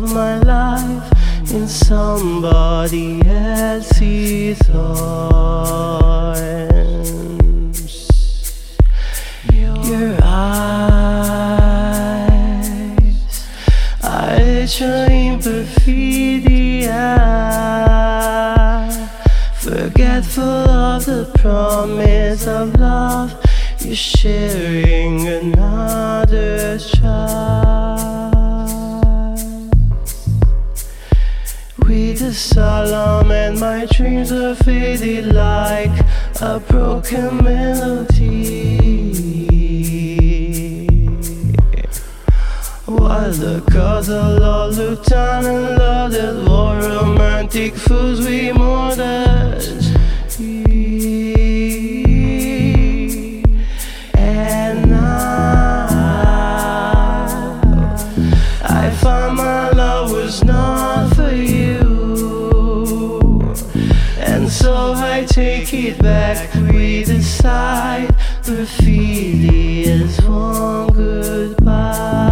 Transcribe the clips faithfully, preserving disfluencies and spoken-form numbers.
of my life in somebody else's arms. Your eyes are showing perfidia, forgetful of the promise of love. You're sharing another's child. With a solemn and my dreams are faded like a broken melody. While the gods of love look down and lauded, war romantic fools we mortals. And now I found my love was not for you, and so I take it back with a sigh. Graffiti is one goodbye.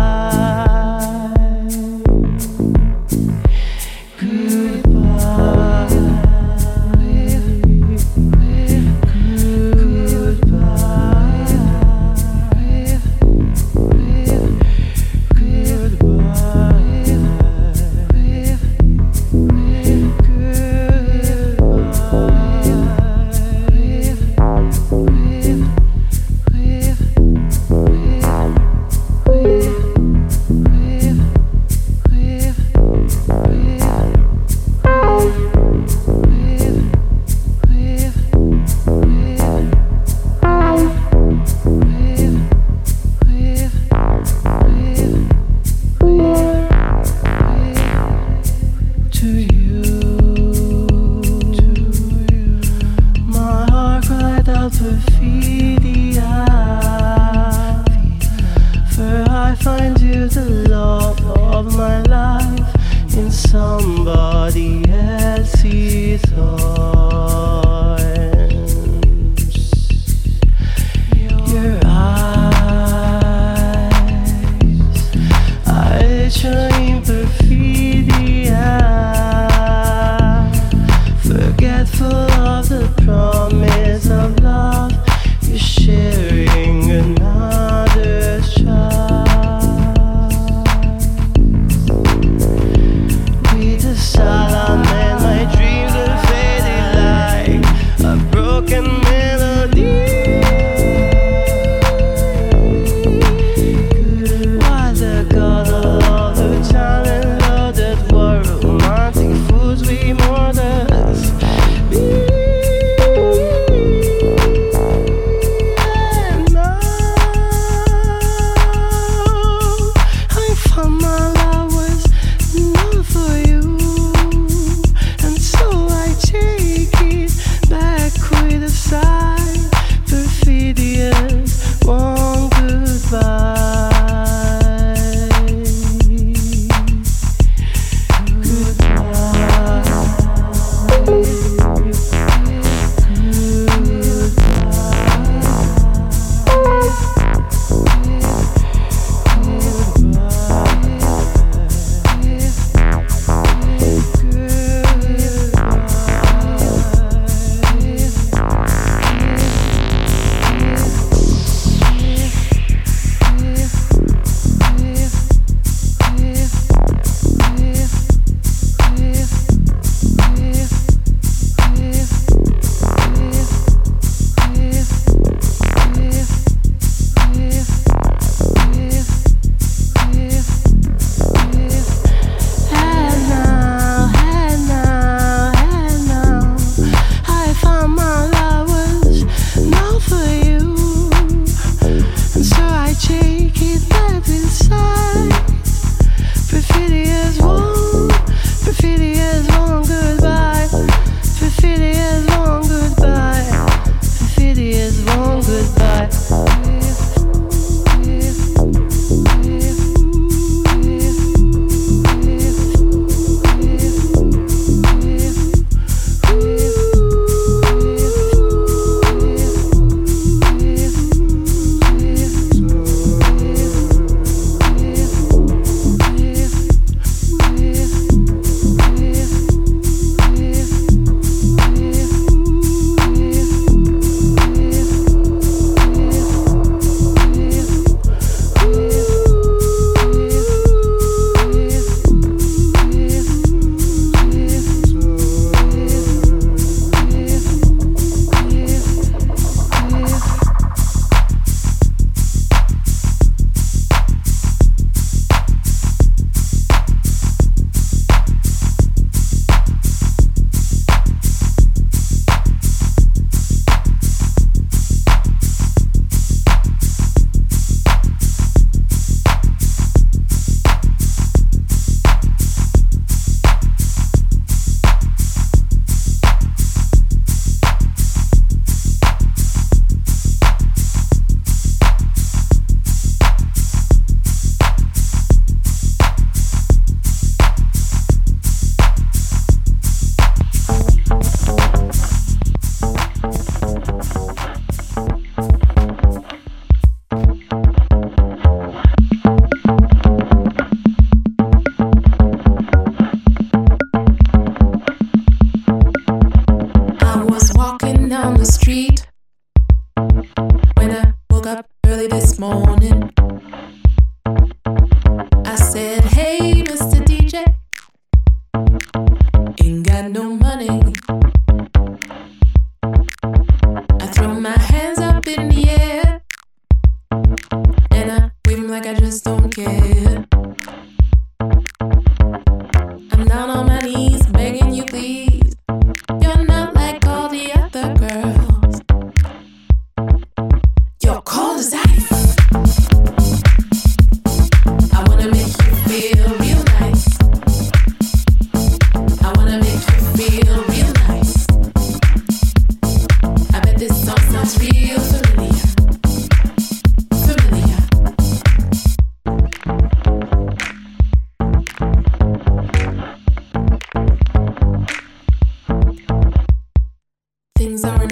For I find you the love of my life in somebody else's arms. Your eyes are showing perfidia, forgetful of the promise of love. You're sharing another's child. With a solemn and my dreams are fading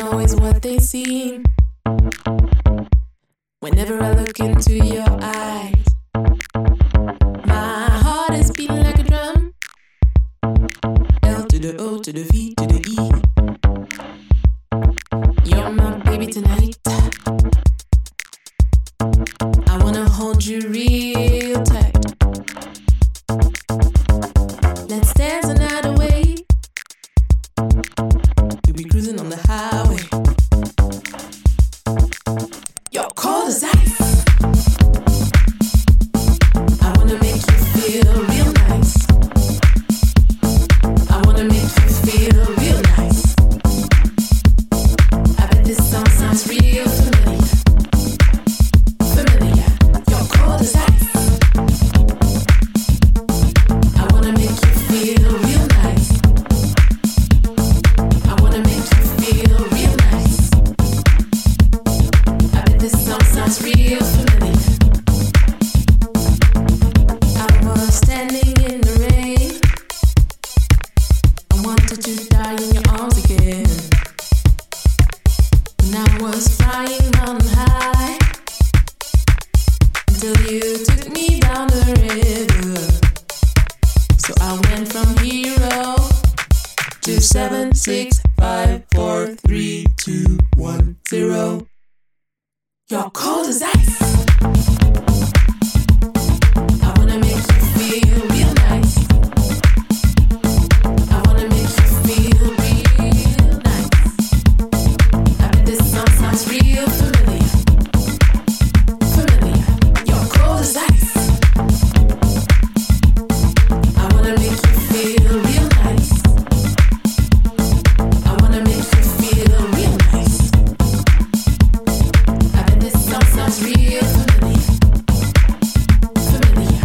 always what they seem. Whenever I look into your eyes, my heart is beating like a drum. L to the O to the V to the E. You're my baby tonight. I wanna hold you real tight. Let's dance the night away. We'll be cruising on the highway. You're cold as ice. I wanna make you feel real nice. I wanna make you feel real nice. I bet this song sounds real familiar. Familiar. You're cold as ice. I wanna make you feel real nice. I wanna make you feel real nice. I bet this song sounds real familiar. I was standing in the rain. I wanted to die in your arms again. And I was flying on high until you took me down the river. So I went from hero to seven, six, five, four, three, two, one, zero. You're cold as ice. I wanna make you feel real nice. I wanna make you feel real nice. I bet this song sounds real familiar. Familiar. You're cold as ice. I wanna make you feel real nice. I wanna make you feel real nice. I bet this song sounds real familiar. Familiar.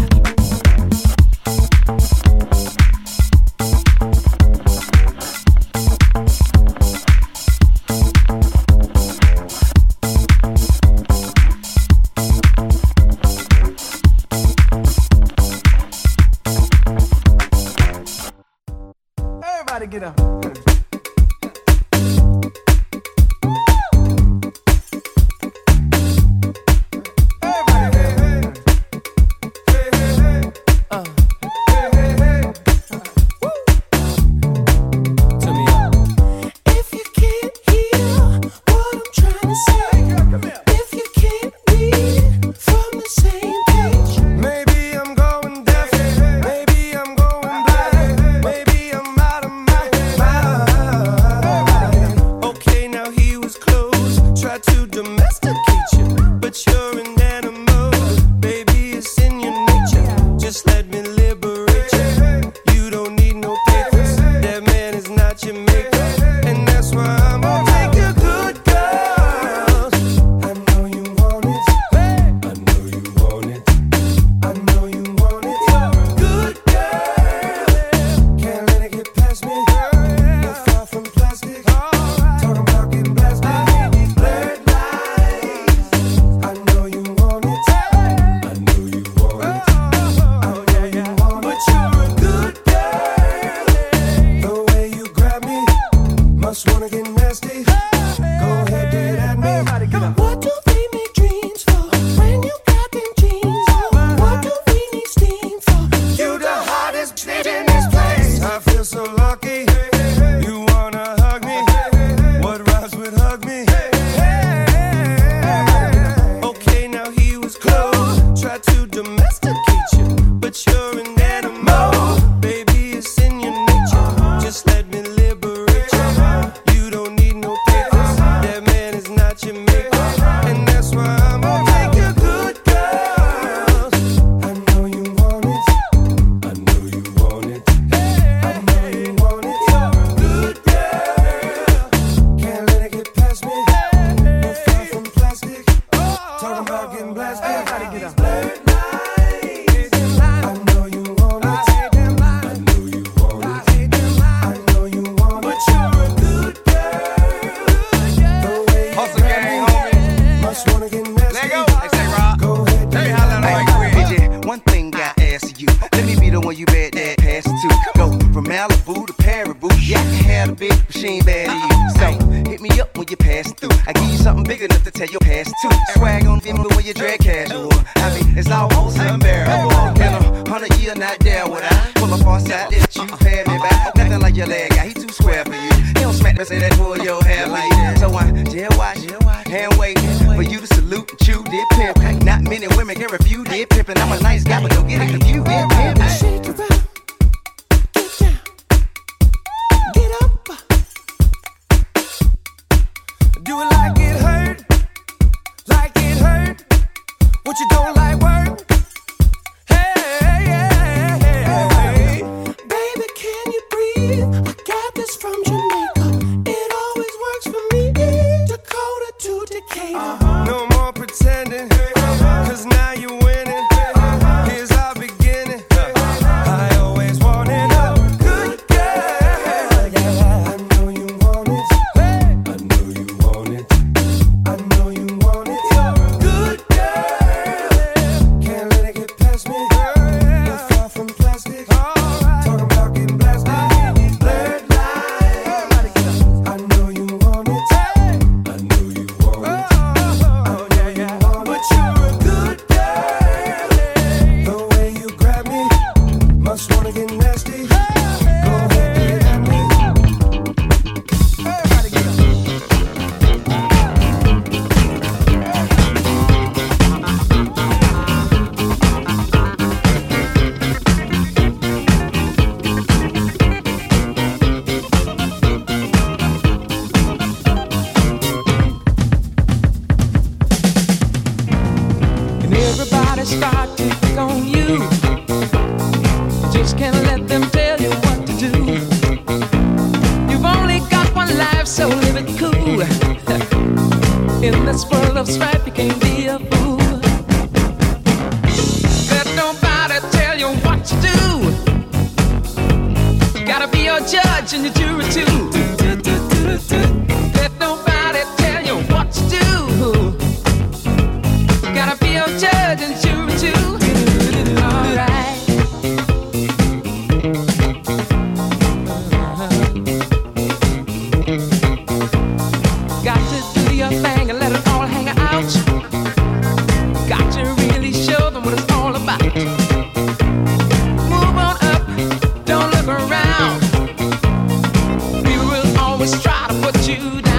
Everybody get up. If you can't hear what I'm trying to say, if you can't read from the same page, Maybe I'm going deaf, maybe I'm going blind, maybe I'm out of my, out Malibu to Paribu. Yeah, I can have a bitch, but she ain't bad to you. So hit me up when you're passing through. I give you something big enough to tell your past too. Swag on them when you drag casual. I mean, it's almost unbearable. In a hundred year, not there would I pull up on side that you pay me back. Nothing like your leg guy, he too square for you. He don't smack me, say that pull your hair like that. So I just watch, hand wait for you to salute and chew did pimp. Not many women can refuse did pimpin'. I'm a nice guy, but don't get it confused. Did pimp. Shake it out, get down, get up. Do it like it hurt, like it hurt. What you don't like work? Hey, hey, hey, hey. Baby, can you breathe? I got this from Jamaica. It always works for me. Dakota to Decatur. Uh-huh. No more pretending, cause now you're winning. Here's our beginning. I always wanted a good girl. Yeah, I know you want it. I know you want it. I know you want it. Good girl. Can't let it get past me. You're far from plastic. Talking about getting blasted. Blurred lines. I know you want it. I know you want it. Oh yeah, yeah. But you're a good girl. The way you grab me, must wanna get nasty. Go ahead, get at me. Everybody get up. And everybody start to pick on you. You just can't let them tell you what to do. You've only got one life, so live it cool. In this world of strife, you can't be a fool. Let nobody tell you what to do. Gotta be your judge and your jury too. Let nobody tell you what to do. Gotta be your judge and jury too. Alright. Got to do your thing and let it all hang out. Got to really show them what it's all about. Move on up, don't look around. We will always try to put you down.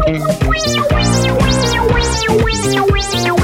Wow.